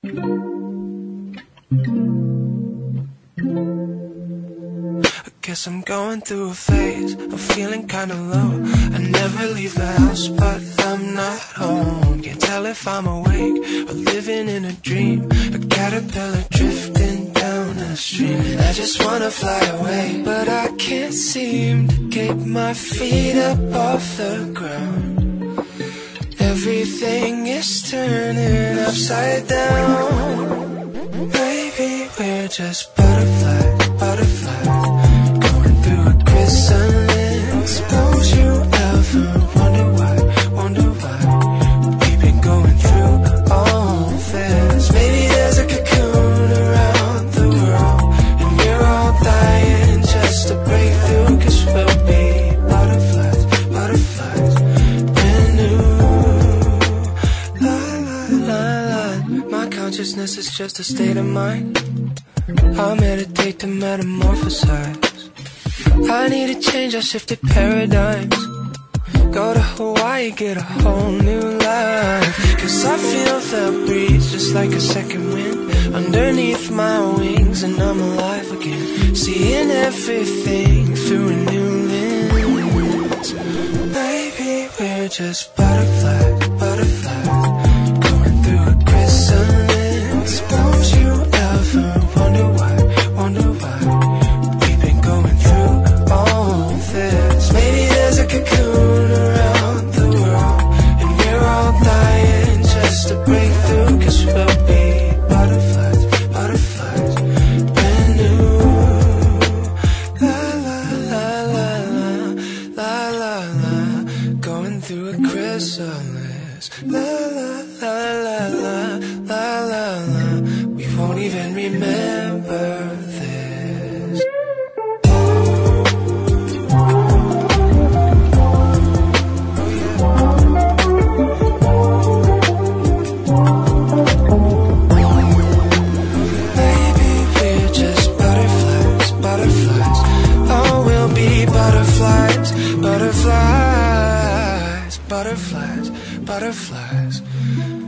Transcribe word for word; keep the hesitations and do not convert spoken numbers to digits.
Guess I'm going through a phase of feeling kinda low. I never leave the house, but I'm not home. Can't tell if I'm awake or living in a dream. A caterpillar drifting down a stream. I just wanna fly away, but I can't seem to get my feet up off the ground. Everything is turning upside down. Maybe we're just butterflies, butterflies, going through a chrysalis. Suppose you ever wonder why, wonder why we've been going through all this. Maybe there's a cocoon around the world, and we're all dying just to break through. Cause we'll be butterflies, butterflies, brand new. La la la la. My consciousness is just a state of mind. I'll meditate to metamorphosize. I need a change, I shifted paradigms. Go to Hawaii, get a whole new life. Cause I feel the breeze just like a second wind underneath my wings, and I'm alive again, seeing everything through a new lens. Maybe we're just butterflies, butterflies, going through a chrysalis. Suppose you ever wonder why, wonder why we've been going through all this. Maybe there's a cocoon around the world, and we're all dying just to break through. Cause we'll be butterflies, butterflies, brand new. La la la la la, la la la, going through a chrysalis. La la la la la, la la la, we won't even remember this. Maybe we're just butterflies, butterflies. Oh, we'll be butterflies, butterflies, butterflies, butterflies.